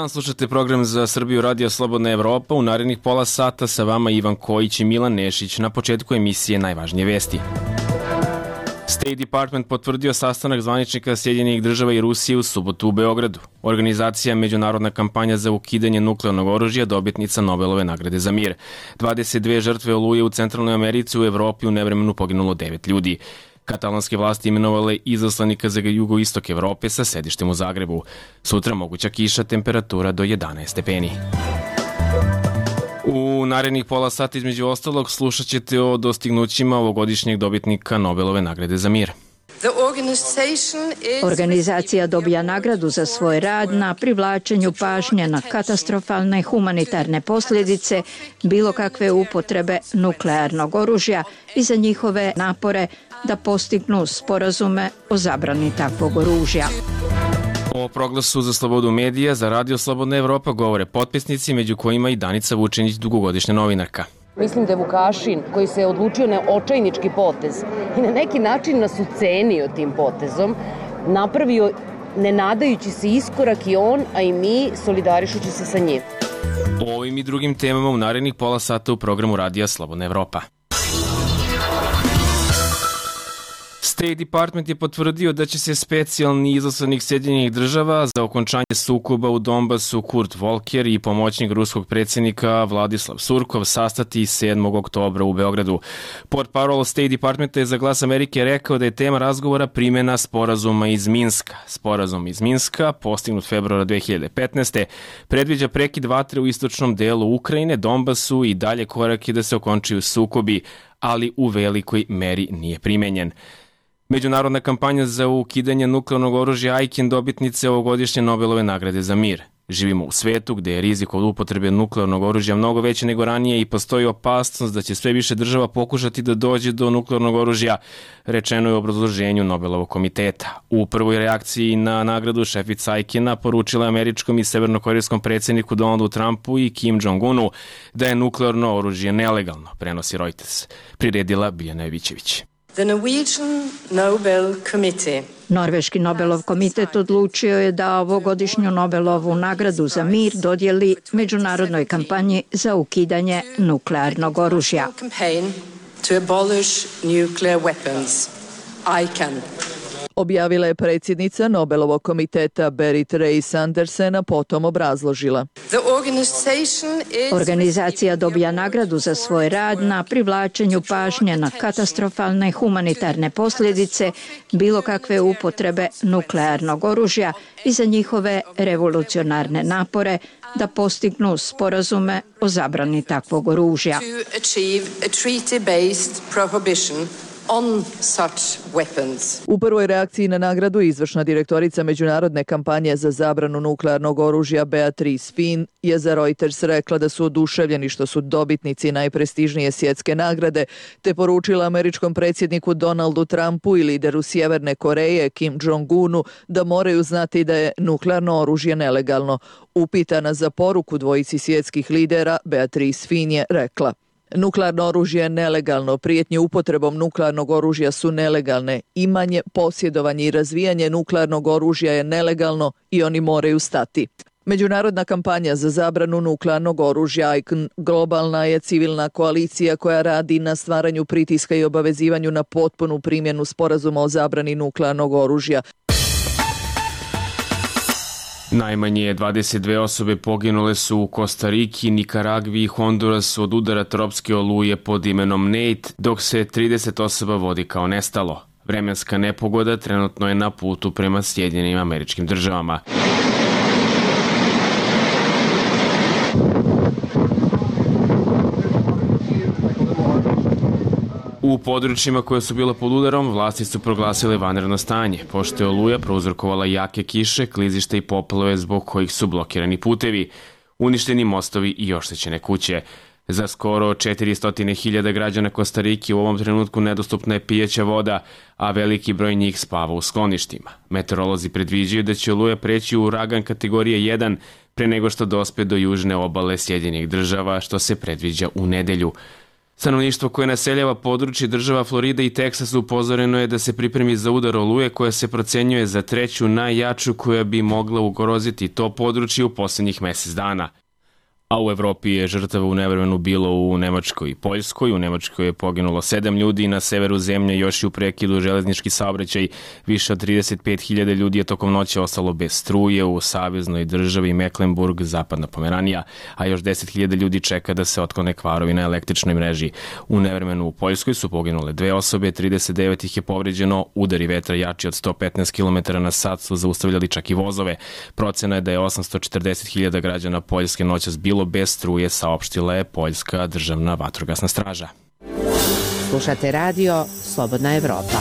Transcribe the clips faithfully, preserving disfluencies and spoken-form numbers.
dan, slušate program za Srbiju Radio Slobodna Evropa. U narednih pola sata sa vama Ivan Kojić i Milan Nešić. Na početku emisije najvažnije vesti. State Department potvrdio sastanak zvaničnika Sjedinjenih država i Rusije u subotu u Beogradu. Organizacija Međunarodna kampanja za ukidanje nuklearnog oružja, dobitnica Nobelove nagrade za mir. dvadeset dve žrtve oluje u Centralnoj Americi, u Evropi u nevremenu poginulo devet ljudi. Katalonske vlasti imenovale izaslanika za jugoistok Evrope sa sedištem u Zagrebu. Sutra moguća kiša, temperatura do jedanaest stepeni. U narednih pola sata između ostalog slušat ćete o dostignućima ovogodišnjeg dobitnika Nobelove nagrade za mir. Organizacija dobija nagradu za svoj rad na privlačenju pažnje na katastrofalne humanitarne posljedice bilo kakve upotrebe nuklearnog oružja i za njihove napore da postignu sporazume o zabrani takvog oružja. O proglasu za slobodu medija za Radio Slobodna Evropa govore potpisnici, među kojima i Danica Vučinić, dugogodišnja novinarka. Mislim da je Vukašin, koji se odlučio na očajnički potez i na neki način nas ucenio tim potezom, napravio ne nadajući se iskorak i on, a i mi solidarišući se sa njim. O ovim i drugim temama u narednih pola sata u programu Radija Slobodna Evropa. State Department je potvrdio da će se specijalni izaslanik Sjedinjenih država za okončanje sukoba u Donbasu Kurt Volker i pomoćnik ruskog predsjednika Vladislav Surkov sastati sedmog oktobra u Beogradu. Portparol State Departmenta je za Glas Amerike rekao da je tema razgovora primjena sporazuma iz Minska. Sporazum iz Minska, postignut februara dve hiljade petnaeste. predviđa prekid vatre u istočnom delu Ukrajine, Donbasu i dalje korake da se okončaju sukobi, ali u velikoj meri nije primenjen. Međunarodna kampanja za ukidanje nuklearnog oružja A I C A N dobitnice ovogodišnje Nobelove nagrade za mir. Živimo u svetu gde je rizik od upotrebe nuklearnog oružja mnogo veći nego ranije i postoji opasnost da će sve više država pokušati da dođe do nuklearnog oružja, rečeno je u obrazloženju Nobelovog komiteta. U prvoj reakciji na nagradu šefica A I C A N-a poručila američkom i severnokorejskom predsjedniku Donaldu Trumpu i Kim Jong-unu da je nuklearno oružje nelegalno, prenosi Reuters. Priredila Biljana Jovićević. The Norwegian Nobel Committee. Norveški Nobelov komitet odlučio je da ovogodišnju Nobelovu nagradu za mir dodijeli međunarodnoj kampanji za ukidanje nuklearnog oružja. Objavila je predsjednica Nobelovog komiteta Berit Reiss-Andersen, a potom obrazložila. Organizacija dobija nagradu za svoj rad na privlačenju pažnje na katastrofalne humanitarne posljedice bilo kakve upotrebe nuklearnog oružja i za njihove revolucionarne napore da postignu sporazume o zabrani takvog oružja. U prvoj reakciji na nagradu izvršna direktorica međunarodne kampanje za zabranu nuklearnog oružja Beatrice Finn je za Reuters rekla da su oduševljeni što su dobitnici najprestižnije svjetske nagrade, te poručila američkom predsjedniku Donaldu Trumpu i lideru Sjeverne Koreje Kim Jong-unu da moraju znati da je nuklearno oružje nelegalno. Upitana za poruku dvojici svjetskih lidera, Beatrice Finn je rekla: nuklearno oružje je nelegalno, prijetnje upotrebom nuklearnog oružja su nelegalne, imanje, posjedovanje i razvijanje nuklearnog oružja je nelegalno i oni moraju stati. Međunarodna kampanja za zabranu nuklearnog oružja A I C A N globalna je civilna koalicija koja radi na stvaranju pritiska i obavezivanju na potpunu primjenu sporazuma o zabrani nuklearnog oružja. Najmanje dvadeset dve osobe poginule su u Kostariki, Nikaragvi i Hondurasu od udara tropske oluje pod imenom Nate, dok se trideset osoba vodi kao nestalo. Vremenska nepogoda trenutno je na putu prema Sjedinjenim Američkim Državama. U područjima koje su bila pod udarom, vlasti su proglasile vanredno stanje, pošto je oluja prouzrokovala jake kiše, klizište i poplave zbog kojih su blokirani putevi, uništeni mostovi i oštećene kuće. Za skoro četiristo hiljada građana Kostarike u ovom trenutku nedostupna je pijaća voda, a veliki broj njih spava u skloništima. Meteorolozi predviđaju da će oluja preći u uragan kategorije jedan pre nego što dospe do južne obale Sjedinjenih Država, što se predviđa u nedelju. Stanovništvo koje naseljava područje država Florida i Teksas upozoreno je da se pripremi za udar oluje koja se procenjuje za treću najjaču koja bi mogla ugroziti to područje u posljednjih mesec dana. A u Evropi je žrtava u nevremenu bilo u Nemačkoj i Poljskoj. U Nemačkoj je poginulo sedam ljudi, na severu zemlje još i u prekidu železnički saobraćaj. Više od trideset pet hiljada ljudi je tokom noći ostalo bez struje u saveznoj državi Mecklenburg, zapadna Pomeranija, a još deset hiljada ljudi čeka da se otklone kvarovi na električnoj mreži. U nevremenu u Poljskoj su poginule dve osobe, trideset devet ih je povređeno, udari vetra jači od sto petnaest kilometara na sat su zaustavljali čak i vozove. Procena je da je osamsto četrdeset hiljada građana Poljske noćas bilo bez struje, saopštila je Poljska državna vatrogasna straža. Slušate radio Slobodna Evropa.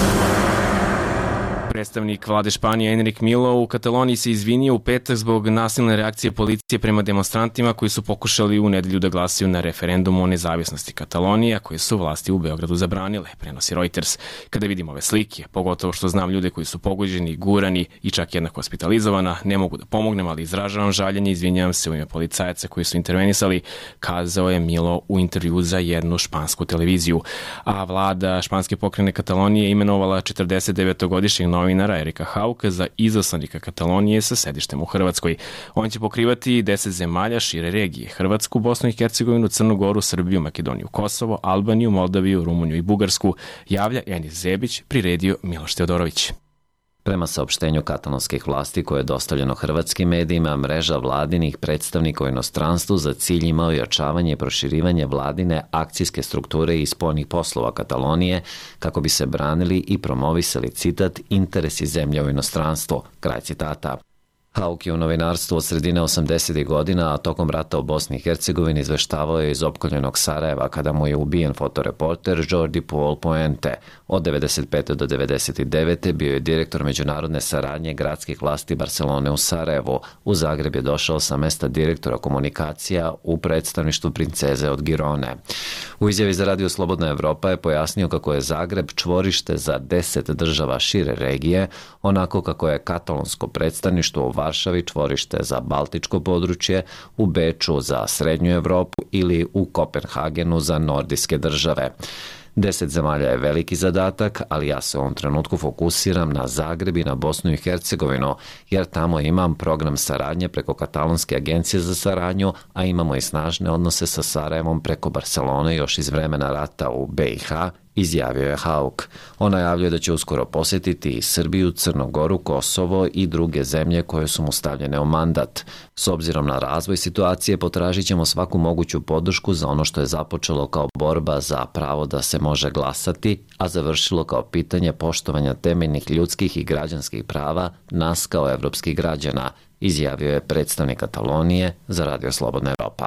Predstavnik vlade Španije Enrique Millo u Kataloniji se izvinio u petak zbog nasilne reakcije policije prema demonstrantima koji su pokušali u nedelju da glasaju na referendumu o nezavisnosti Katalonije, koje su vlasti u Beogradu zabranile, prenosi Reuters. Kada vidim ove slike, pogotovo što znam ljude koji su pogođeni, gurani i čak jedna hospitalizovana, ne mogu da pomognem, ali izražavam žaljenje i izvinjavam se u ime policajaca koji su intervenisali, kazao je Millo u intervju za jednu špansku televiziju. A vlada španske pokrajine Katalonije imenovala četrdesetdevetogodišnjeg novinara Erika Hauka za izaslanika Katalonije sa sedištem u Hrvatskoj. On će pokrivati deset zemalja šire regije: Hrvatsku, Bosnu i Hercegovinu, Crnu Goru, Srbiju, Makedoniju, Kosovo, Albaniju, Moldaviju, Rumuniju i Bugarsku, javlja Enis Zebić, priredio Miloš Teodorović. Prema saopštenju katalonskih vlasti koje je dostavljeno hrvatskim medijima, mreža vladinih predstavnika u inostranstvu za cilj ima ojačavanje i proširivanje vladine akcijske strukture i spoljnih poslova Katalonije kako bi se branili i promovisali, citat, interesi zemlje u inostranstvu, kraj citata. Hauk je u novinarstvu od sredine osamdesetih godina, a tokom rata u Bosni i Hercegovini izveštavao je iz opkoljenog Sarajeva kada mu je ubijen fotoreporter Jordi Paul Poente. Od devedeset pete do devedeset devete bio je direktor međunarodne saradnje gradskih vlasti Barcelone u Sarajevu. U Zagreb je došao sa mesta direktora komunikacija u predstavništvu princeze od Girone. U izjavi za Radio Slobodna Evropa je pojasnio kako je Zagreb čvorište za deset država šire regije, onako kako je katalonsko predstavništvo u Varšavi čvorište za Baltičko područje, u Beču za Srednju Evropu ili u Kopenhagenu za nordijske države. Deset zemalja je veliki zadatak, ali ja se u ovom trenutku fokusiram na Zagreb i na Bosnu i Hercegovinu, jer tamo imam program saradnje preko Katalonske agencije za saradnju, a imamo i snažne odnose sa Sarajevom preko Barcelone još iz vremena rata u B i H, izjavio je Hauk. On najavljuje da će uskoro posjetiti i Srbiju, Crnu Goru, Kosovo i druge zemlje koje su mu stavljene u mandat. S obzirom na razvoj situacije potražit ćemo svaku moguću podršku za ono što je započelo kao borba za pravo da se može glasati, a završilo kao pitanje poštovanja temeljnih ljudskih i građanskih prava nas kao evropskih građana, izjavio je predstavnik Katalonije za Radio Slobodna Evropa.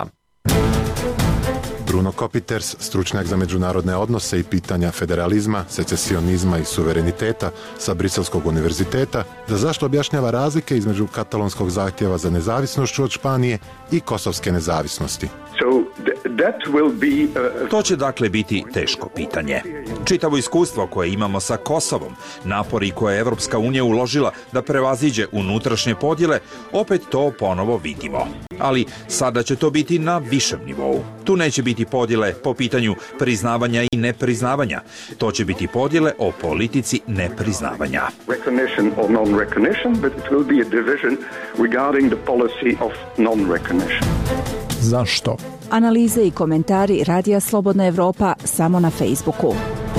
Bruno Kopiters, stručnjak za međunarodne odnose i pitanja federalizma, secesionizma i suvereniteta sa Briselskog univerziteta, da zašto objašnjava razlike između katalonskog zahtjeva za nezavisnošću od Španije i kosovske nezavisnosti. To će dakle biti teško pitanje. Čitavo iskustvo koje imamo sa Kosovom, napori koje je Evropska unija uložila da prevaziđe unutrašnje podjele, opet to ponovo vidimo. Ali sada će to biti na višem nivou. Tu neće biti podjele po pitanju priznavanja i nepriznavanja. To će biti podjele o politici nepriznavanja. Zašto? Analize i komentari Radija Slobodna Evropa samo na Facebooku.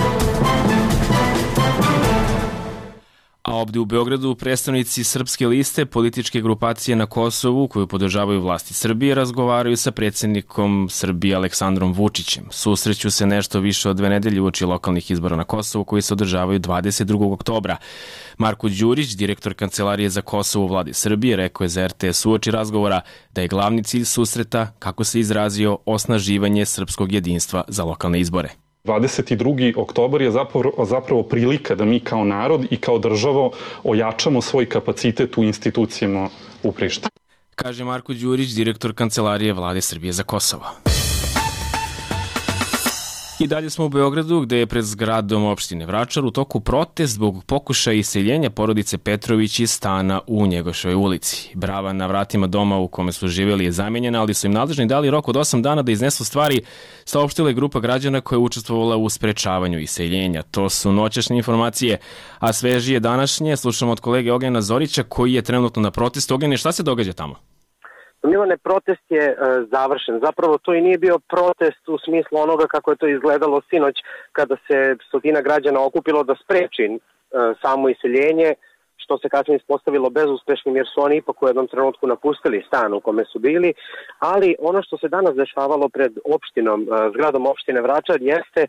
A ovdje u Beogradu predstavnici Srpske liste, političke grupacije na Kosovu koju podržavaju vlasti Srbije, razgovaraju sa predsjednikom Srbije Aleksandrom Vučićem. Susreću se nešto više od dve nedelje uoči lokalnih izbora na Kosovu koji se održavaju dvadeset drugog oktobra. Marko Đurić, direktor Kancelarije za Kosovo u vladi Srbije, rekao je za R T S uoči razgovora da je glavni cilj susreta, kako se izrazio, osnaživanje srpskog jedinstva za lokalne izbore. dvadeset drugi oktobar je zapravo, zapravo prilika da mi kao narod i kao državo ojačamo svoj kapacitet u institucijama u Prištini. Kaže Marko Đurić, direktor Kancelarije vlade Srbije za Kosovo. I dalje smo u Beogradu, gde je pred zgradom opštine Vračar u toku protest zbog pokušaja iseljenja porodice Petrović iz stana u Njegoševoj ulici. Brava na vratima doma u kome su živjeli je zamenjena, ali su im nadležni dali rok od osam dana da iznesu stvari, saopštila je grupa građana koja je učestvovala u sprečavanju iseljenja. To su noćašnje informacije, a svežije današnje slušamo od kolege Ognjena Zorića koji je trenutno na protestu. Ognjene, šta se događa tamo? Milane, protest je e, završen. Zapravo to i nije bio protest u smislu onoga kako je to izgledalo sinoć kada se stotina građana okupilo da spreči e, samo iseljenje, što se kasnije ispostavilo bezuspešnim jer su oni ipak u jednom trenutku napustili stan u kome su bili, ali ono što se danas dešavalo pred opštinom, e, zgradom opštine Vračar jeste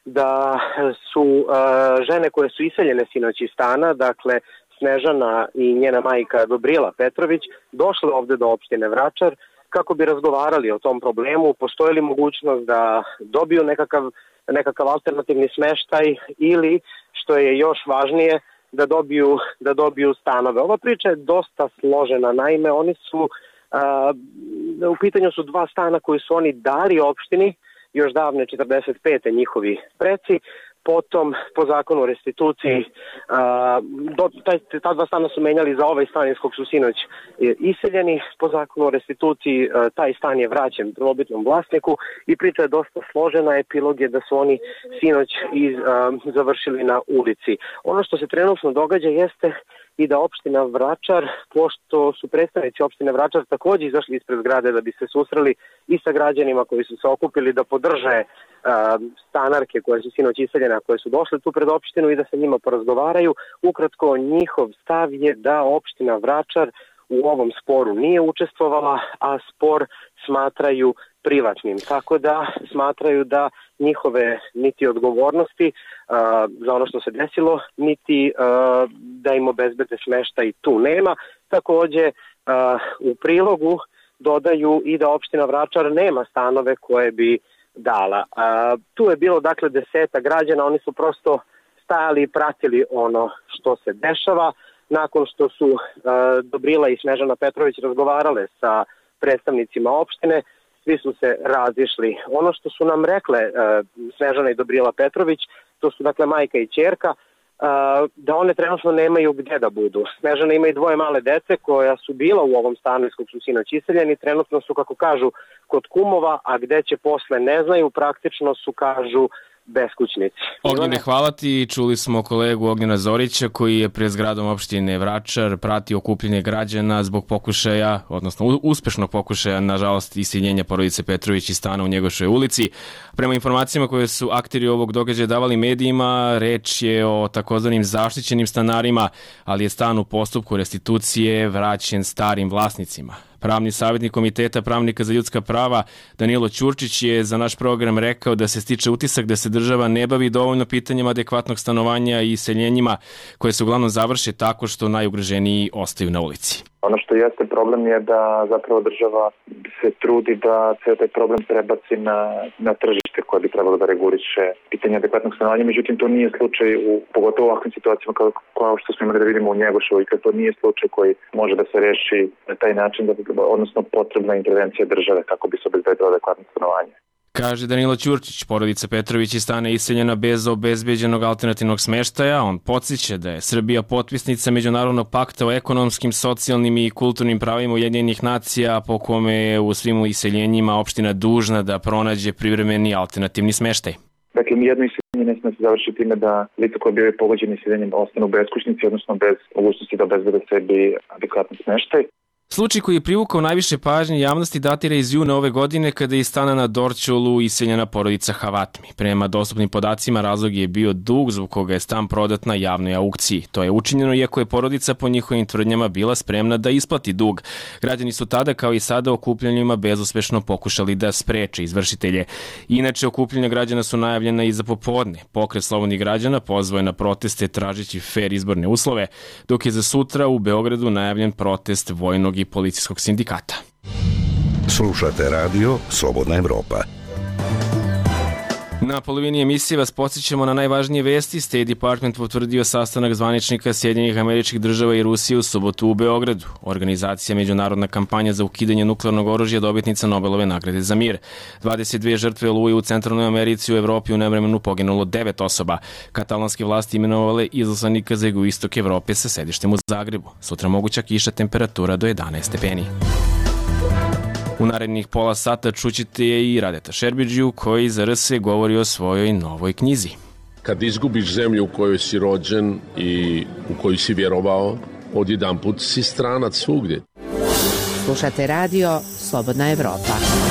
da su e, žene koje su iseljene sinoć iz stana, dakle Snežana i njena majka Dobrila Petrović, došle ovde do opštine Vračar kako bi razgovarali o tom problemu, postoji li mogućnost da dobiju nekakav, nekakav alternativni smeštaj ili, što je još važnije, da dobiju, da dobiju stanove. Ova priča je dosta složena, naime oni su, a, u pitanju su dva stana koji su oni dali opštini, još davne četrdeset pete njihovi preci, potom po zakonu o restituciji a, do, taj, ta dva stana su menjali za ovaj stan iz kog su sinoć iseljeni. Po zakonu o restituciji a, taj stan je vraćen prvobitnom vlasniku i priča je dosta složena. Epilog je da su oni sinoć iz, a, završili na ulici. Ono što se trenutno događa jeste i da opština Vračar, pošto su predstavnici opštine Vračar takođe izašli ispred zgrade da bi se susreli i sa građanima koji su se okupili da podrže uh, stanarke koje su sinoć iseljene, koje su došle tu pred opštinu i da se njima porazgovaraju. Ukratko, njihov stav je da opština Vračar u ovom sporu nije učestvovala, a spor smatraju privatnim. Tako da smatraju da njihove niti odgovornosti uh, za ono što se desilo, niti uh, da im obezbede smeštaj tu nema. Takođe, uh, u prilogu dodaju i da opština Vračar nema stanove koje bi dala. Uh, tu je bilo dakle deseta građana, oni su prosto stajali i pratili ono što se dešava. Nakon što su uh, Dobrila i Snežana Petrović razgovarale sa predstavnicima opštine, svi su se razišli. Ono što su nam rekle uh, Snežana i Dobrila Petrović, to su dakle majka i ćerka, uh, da one trenutno nemaju gde da budu. Snežana ima i dvoje male dece koja su bila u ovom stanu iz kog su sinoć iseljeni, trenutno su, kako kažu, kod kumova, a gde će posle ne znaju, praktično su, kažu, beskućnici. Ognjene, hvala ti. Čuli smo kolegu Ognjena Zorića koji je pred zgradom opštine Vračar pratio okupljenje građana zbog pokušaja, odnosno uspešnog pokušaja, nažalost, iseljenja porodice Petrović iz stana u Njegoševoj ulici. Prema informacijama koje su akteri ovog događaja davali medijima, reč je o takozvanim zaštićenim stanarima, ali je stan u postupku restitucije vraćen starim vlasnicima. Pravni savjetnik Komiteta pravnika za ljudska prava Danilo Ćurčić je za naš program rekao da se stiče utisak da se država ne bavi dovoljno pitanjima adekvatnog stanovanja i iseljenjima koje se uglavnom završe tako što najugroženiji ostaju na ulici. Ono što jeste problem je da zapravo država se trudi da se taj problem prebaci na, na tržište koje bi trebalo da reguliše pitanje adekvatnog stanovanja, međutim to nije slučaj u pogotovo u ovakvim situacijama kao, kao što smo imali da vidimo u Njegoševoj i kad to nije slučaj koji može da se reši na taj način, da, odnosno potrebna intervencija države kako bi se obezbedilo adekvatno stanovanje. Kaže Danilo Ćurčić, porodica Petrović iz stana iseljena bez obezbeđenog alternativnog smeštaja. On podsjeća da je Srbija potpisnica Međunarodnog pakta o ekonomskim, socijalnim i kulturnim pravima Ujedinjenih nacija, po kome je u svim iseljenjima opština dužna da pronađe privremeni alternativni smeštaj. Dakle, nijedno iseljenje ne sme se završiti time da lica koje bivaju pogođeni iseljenjem ostanu beskućnici, odnosno bez mogućnosti da obezbede sebi adekvatni smeštaj. Slučaj koji je privukao najviše pažnje javnosti datira iz juna ove godine kada je iz stana na Dorćolu iseljena porodica Havatmi. Prema dostupnim podacima razlog je bio dug zbog koga je stan prodat na javnoj aukciji. To je učinjeno iako je porodica po njihovim tvrdnjama bila spremna da isplati dug. Građani su tada kao i sada okupljanjima bezuspešno pokušali da spreče izvršitelje. Inače, okupljanja građana su najavljena i za popodne. Pokret slobodnih građana pozvao je na proteste tražeći fer izborne uslove, dok je za sutra u Beogradu najavljen protest vojnog i policijskog sindikata. Slušate radio Slobodna Evropa. Na polovini emisije vas podsjećamo na najvažnije vesti. State Department potvrdio sastanak zvaničnika Sjedinjenih Američkih Država i Rusije u subotu u Beogradu. Organizacija Međunarodna kampanja za ukidanje nuklearnog oružja dobitnica Nobelove nagrade za mir. dvadeset dve žrtve oluje u Centralnoj Americi, u Evropi u nevremenu poginulo devet osoba. Katalonske vlasti imenovale izaslanika za jugoistok Evrope sa sedištem u Zagrebu. Sutra moguća kiša, temperatura do jedanaest stepeni. U narednih pola sata čućete je i Radeta Šerbidžiju koji za R S govori o svojoj novoj knjizi. Kad izgubiš zemlju u kojoj si rođen i u koju si vjerovao, odjedan put si stranac svugdje. Slušate radio Slobodna Evropa.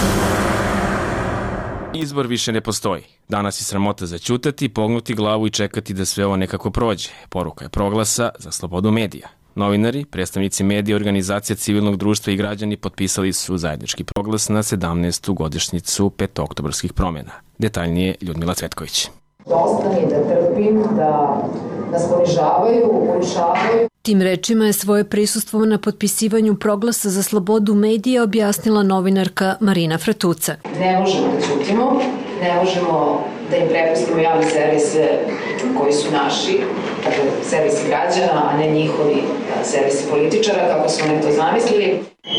Izbor više ne postoji. Danas je sramota zaćutati, pognuti glavu i čekati da sve ovo nekako prođe. Poruka je Proglasa za slobodu medija. Novinari, predstavnici medija, organizacija civilnog društva i građani potpisali su zajednički proglas na sedamnaestu godišnjicu petooktobarskih promjena. Detaljnije Ljudmila Cvetković. Dosta mi je da trpim, da nas ponižavaju, urušavaju. Tim rečima je svoje prisustvo na potpisivanju proglasa za slobodu medija objasnila novinarka Marina Fratuca. Ne možemo da ćutimo, ne možemo da im prepustimo javne servise koji su naši, dakle servisi građana, a ne njihovi servisi političara, kako smo ne to zamislili.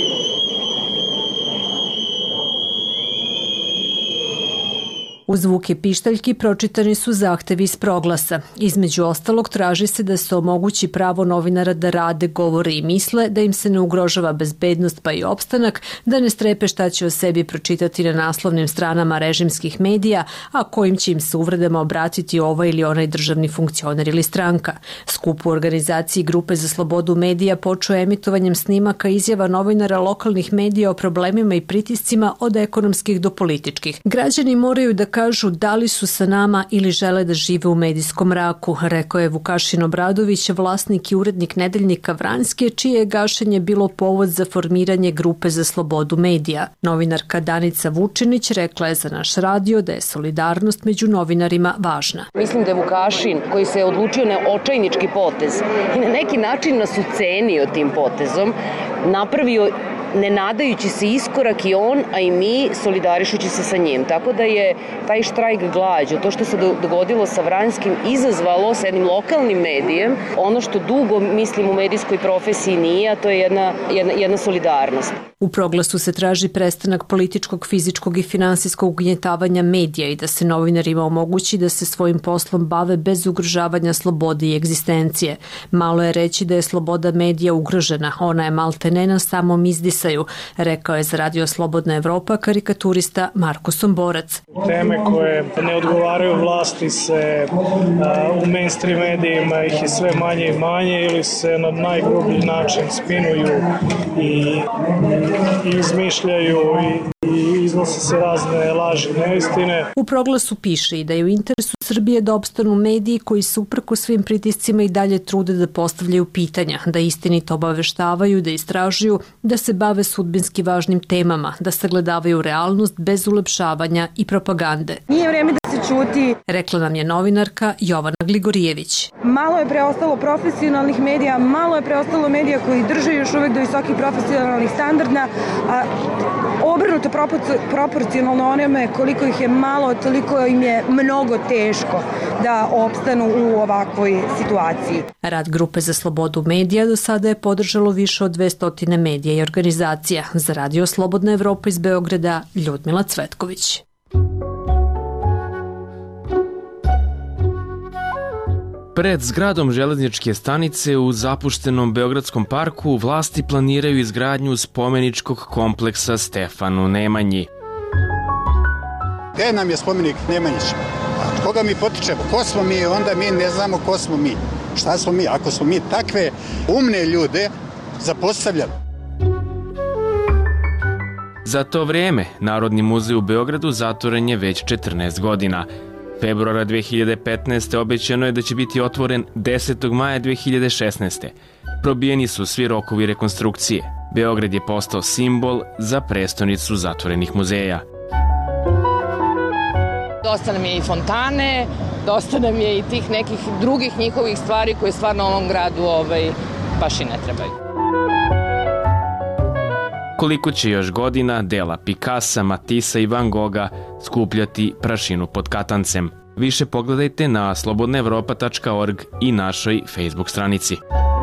U zvuke pištaljki pročitani su zahtevi iz proglasa. Između ostalog traži se da se omogući pravo novinara da rade, govore i misle, da im se ne ugrožava bezbednost pa i opstanak, da ne strepe šta će o sebi pročitati na naslovnim stranama režimskih medija, a kojim će im se uvredama obratiti ovaj ili onaj državni funkcioner ili stranka. Skup u organizaciji Grupe za slobodu medija počeo emitovanjem snimaka izjava novinara lokalnih medija o problemima i pritiscima od ekonomskih do političkih. Građani moraju da kažu da li su sa nama ili žele da žive u medijskom mraku, rekao je Vukašin Obradović, vlasnik i urednik nedeljnika Vranjske, čije je gašenje bilo povod za formiranje Grupe za slobodu medija. Novinarka Danica Vučinić rekla je za naš radio da je solidarnost među novinarima važna. Mislim da je Vukašin, koji se je odlučio na očajnički potez i na neki način nas ucenio tim potezom, napravio ne nadajući se iskorak i on, a i mi solidarišući se sa njim. Tako da je taj štrajk glađu, to što se dogodilo sa Vranjskim, izazvalo sa jednim lokalnim medijem ono što dugo mislim u medijskoj profesiji nije, a to je jedna, jedna, jedna solidarnost. U proglasu se traži prestanak političkog, fizičkog i finansijskog ugnjetavanja medija i da se novinarima omogući da se svojim poslom bave bez ugrožavanja slobode i egzistencije. Malo je reći da je sloboda medija ugrožena, ona je maltene na samom izdisaju, rekao je za Radio Slobodna Evropa karikaturista Marko Somborac. Teme koje ne odgovaraju vlasti se a, u mainstream medijima ih je sve manje i manje ili se na najgrublji način spinuju i, i izmišljaju i i iznose se razne laži, neistine. U proglasu piše i da je u interesu Srbije da opstanu mediji koji se uprkos svim pritiscima i dalje trude da postavljaju pitanja, da istinito obaveštavaju, da istražuju, da se bave sudbinski važnim temama, da sagledavaju realnost bez ulepšavanja i propagande. Nije vreme da se ćuti, rekla nam je novinarka Jovana Gligorijević. Malo je preostalo profesionalnih medija, malo je preostalo medija koji drže još uvek do visokih profesionalnih standarda, a obrnuto proporcionalno onome koliko ih je malo, toliko im je mnogo teško da opstanu u ovakvoj situaciji. Rad Grupe za slobodu medija do sada je podržalo više od dvesta medija i organizacija. Za Radio Slobodna Evropa iz Beograda, Ljudmila Cvetković. Pred zgradom železničke stanice u zapuštenom Beogradskom parku vlasti planiraju izgradnju spomeničkog kompleksa Stefanu Nemanji. Gde nam je spomenik Nemanjić? Od koga mi potičemo? Ko smo mi? Onda mi ne znamo ko smo mi. Šta smo mi? Ako smo mi takve umne ljude zapostavljali. Za to vrijeme Narodni muzej u Beogradu zatvoren je već četrnaest godina. Februara dve hiljade petnaeste. obećano je da će biti otvoren desetog maja dve hiljade šesnaeste. Probijeni su svi rokovi rekonstrukcije. Beograd je postao simbol za prestonicu zatvorenih muzeja. Dosta nam je i fontane, dosta nam je i tih nekih drugih njihovih stvari koje stvarno ovom gradu ovaj, baš i ne trebaju. koliko će još godina dela Picassa, Matissa i Van Gogha skupljati prašinu pod katancem. Više pogledajte na slobodna evropa tačka org i našoj Facebook stranici.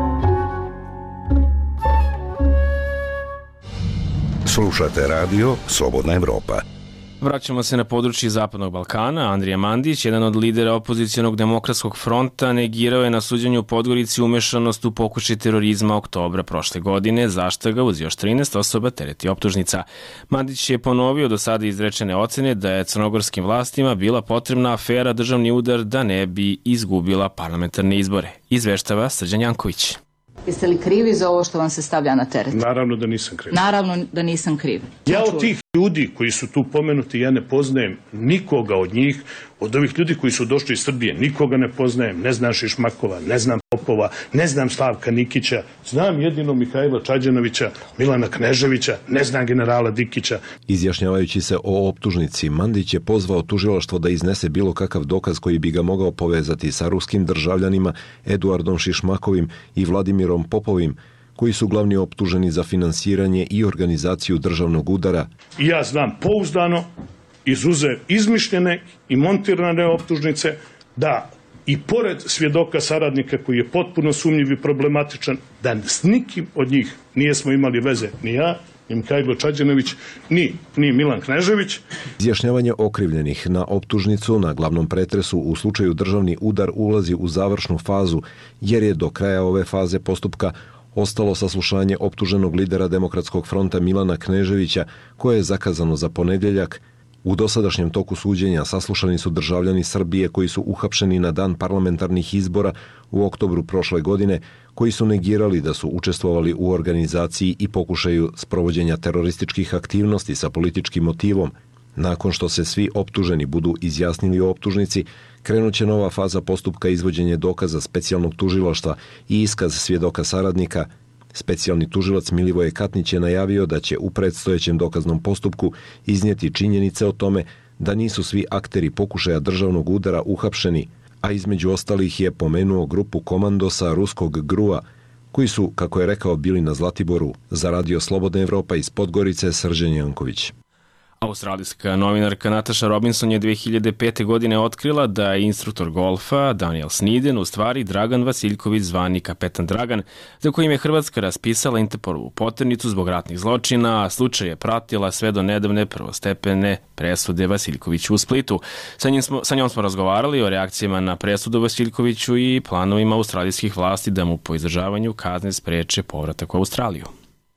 Slušate radio Slobodna Evropa. Vraćamo se na područje Zapadnog Balkana. Andrija Mandić, jedan od lidera opozicionog demokratskog fronta, negirao je na suđenju u Podgorici umešanost u pokušaj terorizma oktobra prošle godine, zašto ga uz još trinaest osoba tereti optužnica. Mandić je ponovio do sada izrečene ocene da je crnogorskim vlastima bila potrebna afera državni udar da ne bi izgubila parlamentarne izbore. Izveštava Srđan Janković. Jeste li krivi za ovo što vam se stavlja na teret? Naravno da nisam kriv. Naravno da nisam kriv. Ja od tih ljudi koji su tu pomenuti, ja ne poznajem nikoga od njih, od ovih ljudi koji su došli iz Srbije, nikoga ne poznajem, ne znam Šišmakova, ne znam Popova, ne znam Slavka Nikića, znam jedino Mihajla Čađanovića, Milana Kneževića, ne znam generala Dikića. Izjašnjavajući se o optužnici, Mandić je pozvao tužilaštvo da iznese bilo kakav dokaz koji bi ga mogao povezati sa ruskim državljanima Eduardom Šišmakovim i Vladimirom Popovim, koji su glavni optuženi za finansiranje i organizaciju državnog udara. I ja znam pouzdano, izuze izmišljene i montirane optužnice, da i pored svjedoka saradnika koji je potpuno sumnjiv i problematičan, da s nikim od njih nijesmo imali veze, ni ja, ni Mihajlo Čađanović, ni, ni Milan Knežević. Izjašnjavanje okrivljenih na optužnicu na glavnom pretresu u slučaju državni udar ulazi u završnu fazu, jer je do kraja ove faze postupka ostalo saslušanje optuženog lidera Demokratskog fronta Milana Kneževića, koje je zakazano za ponedjeljak. U dosadašnjem toku suđenja saslušani su državljani Srbije koji su uhapšeni na dan parlamentarnih izbora u oktobru prošle godine, koji su negirali da su učestvovali u organizaciji i pokušaju sprovođenja terorističkih aktivnosti sa političkim motivom. Nakon što se svi optuženi budu izjasnili o optužnici, krenut će nova faza postupka izvođenje dokaza specijalnog tužilaštva i iskaz svjedoka saradnika. Specijalni tužilac Milivoje Katnić je najavio da će u predstojećem dokaznom postupku iznijeti činjenice o tome da nisu svi akteri pokušaja državnog udara uhapšeni, a između ostalih je pomenuo grupu komandosa ruskog grua, koji su, kako je rekao, bili na Zlatiboru. Za radio Slobodna Evropa iz Podgorice, Srđan Janković. Australijska novinarka Natasha Robinson je dve hiljade pete. godine otkrila da je instruktor golfa Daniel Sniden u stvari Dragan Vasiljković, zvani Kapetan Dragan, za kojim je Hrvatska raspisala Interpolovu poternicu zbog ratnih zločina, a slučaj je pratila sve do nedavne prvostepene presude Vasiljkoviću u Splitu. Sa, njim smo, sa njom smo razgovarali o reakcijama na presudu Vasiljkoviću i planovima australijskih vlasti da mu po izdržavanju kazne spreče povratak u Australiju.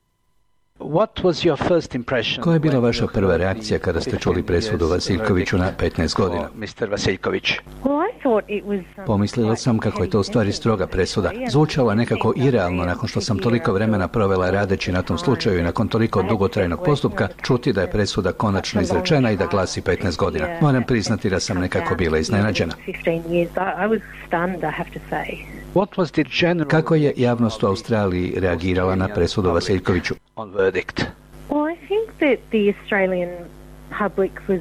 Koja je bila vaša prva reakcija kada ste čuli presudu Vasiljkoviću na petnaest godina? Pomislila sam kako je to u stvari stroga presuda. Zvučala nekako irealno nakon što sam toliko vremena provela radeći na tom slučaju i nakon toliko dugotrajnog postupka čuti da je presuda konačno izrečena i da glasi petnaest godina. Moram priznati da sam nekako bila iznenađena. Kako je javnost u Australiji reagirala na presudu Vasiljkoviću? Well, I think that the Australian public was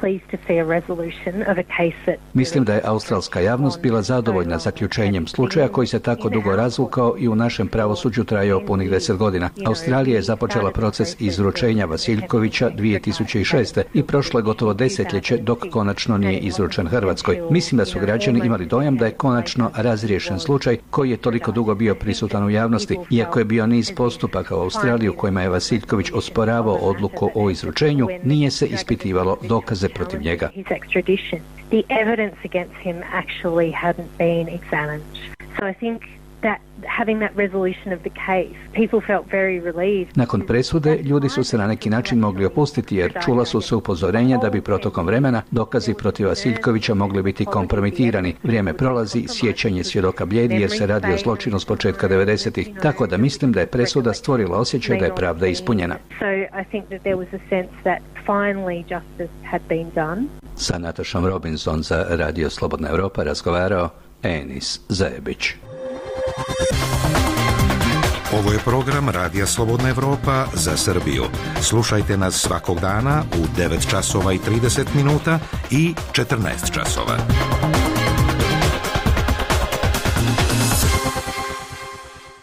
Mislim da je australska javnost bila zadovoljna zaključenjem slučaja koji se tako dugo razvukao i u našem pravosuđu trajao punih deset godina. Australija je započela proces izručenja Vasiljkovića dvije tisuće šeste. i prošlo je gotovo desetljeće dok konačno nije izručen Hrvatskoj. Mislim da su građani imali dojam da je konačno razriješen slučaj koji je toliko dugo bio prisutan u javnosti, iako je bio niz postupaka u Australiji u kojima je Vasiljković osporavao odluku o izručenju, nije se ispitivalo dokaze protiv njega. The evidence against him actually hadn't been examined. So I think that having that resolution of the case, people felt very relieved. Nakon presude, ljudi su se na neki način mogli opustiti jer čula su se upozorenja da bi protokom vremena dokazi protiv Vasiljkovića mogli biti kompromitirani. Vrijeme prolazi, sjećanje svjedoka blijedi jer se radi o zločinu s početka devedesetih. Tako da mislim da je presuda stvorila osjećaj da je pravda ispunjena. So I think that there was a sense that finally justice had been done. Sa Natashom Robinson za Radio Slobodna Evropa razgovarao Enis Zajebić. Ovo je program Radija Slobodna Evropa za Srbiju. Slušajte nas svakog dana u devet časova i trideset minuta i četrnaest časova.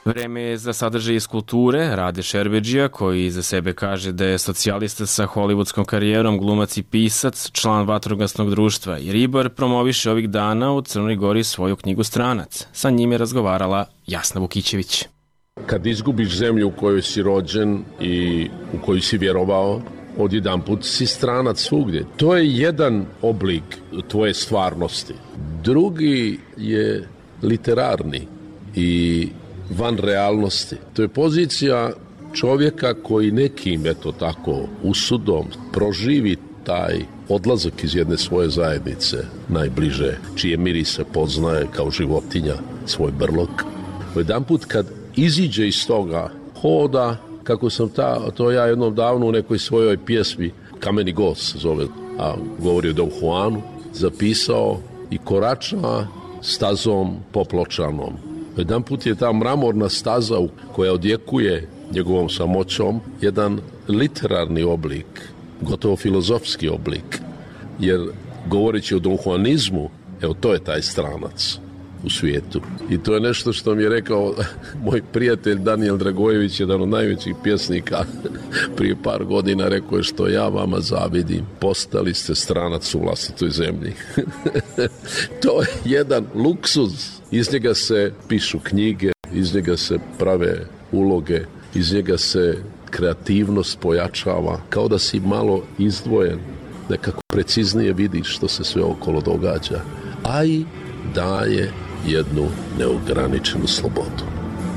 Vreme je za sadržaj iz kulture. Rade Šerbedžija, koji za sebe kaže da je socijalista sa hollywoodskom karijerom, glumac i pisac, član vatrogasnog društva i ribar, promoviše ovih dana u Crnoj Gori svoju knjigu Stranac. Sa njim je razgovarala Jasna Vukićević. Kad izgubiš zemlju u kojoj si rođen i u koju si vjerovao, odjedanput si stranac svugdje. To je jedan oblik tvoje stvarnosti. Drugi je literarni i van realnosti. To je pozicija čovjeka koji nekim, eto tako, usudom proživi taj odlazak iz jedne svoje zajednice, najbliže, čije mirise poznaje kao životinja svoj brlog. Jedanput kad iziđe iz toga, hoda, kako sam ta, to ja jednom davno u nekoj svojoj pjesmi, Kameni gost zove, a govori o Don Juanu, zapisao i korača stazom popločanom. Jedan put je ta mramorna staza koja odjekuje njegovom samoćom jedan literarni oblik, gotovo filozofski oblik, jer govoreći o donhuanizmu, evo to je taj stranac u svijetu. I to je nešto što mi je rekao moj prijatelj Daniel Dragojević, jedan od najvećih pjesnika prije par godina, rekao je što ja vama zavidim, postali ste stranac u vlastitoj zemlji. To je jedan luksuz. Iz njega se pišu knjige, iz njega se prave uloge, iz njega se kreativnost pojačava, kao da si malo izdvojen, nekako preciznije vidiš što se sve okolo događa, a i daje jednu neograničenu slobodu.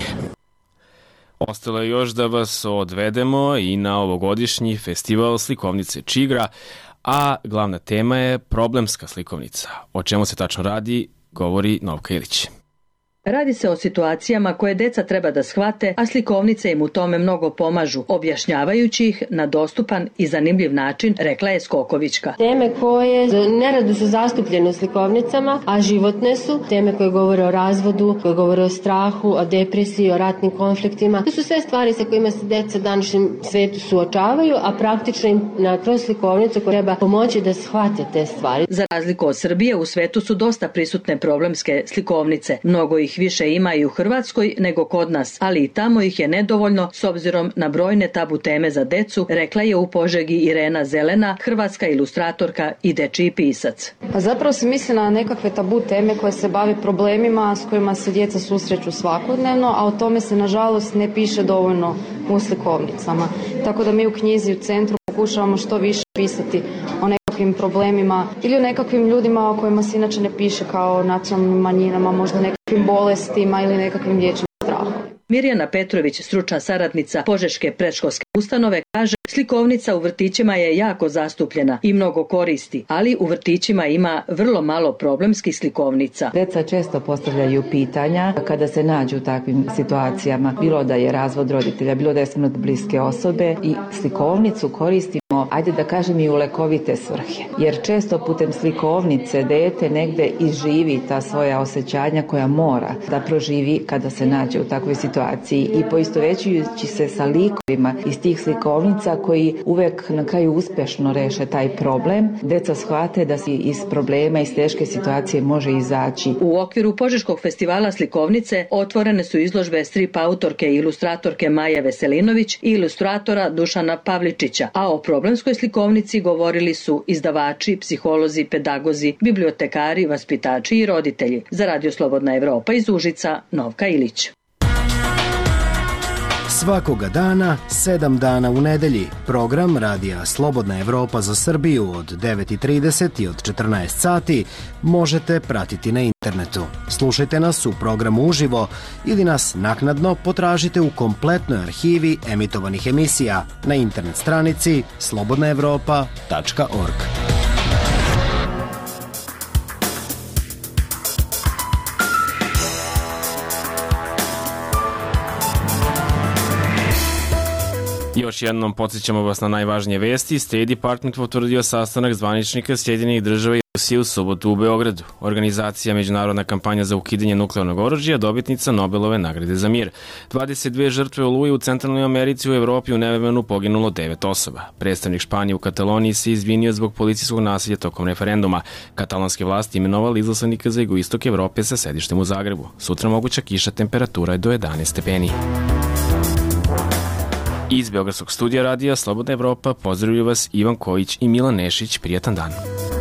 Ostalo je još da vas odvedemo i na ovogodišnji festival slikovnice Čigra, a glavna tema je problemska slikovnica. O čemu se tačno radi, govori Novka Ilić. Radi se o situacijama koje deca treba da shvate, a slikovnice im u tome mnogo pomažu, objašnjavajući ih na dostupan i zanimljiv način, rekla je Skokovićka. Teme koje nerado su zastupljene u slikovnicama, a životne su, teme koje govore o razvodu, koje govore o strahu, o depresiji, o ratnim konfliktima. To su sve stvari sa kojima se deca u današnjem svetu suočavaju, a praktično im na kroz slikovnicu treba pomoći da shvate te stvari. Za razliku od Srbije, u svetu su dosta prisutne problemske slikovnice. Mnogo ih više ima i u Hrvatskoj nego kod nas, ali i tamo ih je nedovoljno s obzirom na brojne tabu teme za decu, rekla je u Požegi Irena Zelena, hrvatska ilustratorka i dečiji pisac. Pa zapravo se misli na nekakve tabu teme koje se bave problemima s kojima se djeca susreću svakodnevno, a o tome se nažalost ne piše dovoljno u slikovnicama. Tako da mi u knjizi u centru pokušavamo što više pisati o nekakvim problemima ili o nekakvim ljudima o kojima se inače ne piše, kao nacionalnim manjinama, možda nekakvim bolestima ili nekakvim dječjim strahom. Mirjana Petrović, stručna saradnica Požeške predškolske ustanove, kaže slikovnica u vrtićima je jako zastupljena i mnogo koristi, ali u vrtićima ima vrlo malo problemskih slikovnica. Deca često postavljaju pitanja kada se nađu u takvim situacijama, bilo da je razvod roditelja, bilo da je smrt bliske osobe, i slikovnicu koristimo, ajde da kažem, i u lekovite svrhe. Jer često putem slikovnice dete negde izživi ta svoja osjećanja koja mora da proživi kada se nađe u takvoj situaciji, i poistovećujući se sa likovima iz tih slikovnica koji uvek na kraju uspešno reše taj problem, deca shvate da se iz problema, iz teške situacije može izaći. U okviru Požeškog festivala slikovnice otvorene su izložbe strip autorke i ilustratorke Maje Veselinović i ilustratora Dušana Pavličića, a o problemskoj slikovnici govorili su izdavači, psiholozi, pedagozi, bibliotekari, vaspitači i roditelji. Za Radio Slobodna Evropa iz Užica, Novka Ilić. Svakoga dana, sedam dana u nedelji, program Radija Slobodna Evropa za Srbiju od devet i trideset i od četrnaest sati možete pratiti na internetu. Slušajte nas u programu uživo ili nas naknadno potražite u kompletnoj arhivi emitovanih emisija na internet stranici slobodna evropa tačka org. Još jednom podsjećamo vas na najvažnije vesti. State Department potvrdio sastanak zvaničnika Sjedinjenih država i Rusije u subotu u Beogradu. Organizacija Međunarodna kampanja za ukidanje nuklearnog oružja, dobitnica Nobelove nagrade za mir. dvadeset dve žrtve oluje u Centralnoj Americi, u Evropi u nevremenu poginulo devet osoba. Predstavnik Španije u Kataloniji se izvinio zbog policijskog nasilja tokom referenduma. Katalonske vlasti imenovali izaslanika za jugoistok Evrope sa sedištem u Zagrebu. Sutra moguća kiša, temperatura je do jedanaest stepeni. Iz Beogradskog studija radija Slobodna Evropa pozdravljaju vas Ivan Kojić i Milan Nešić. Prijatan dan.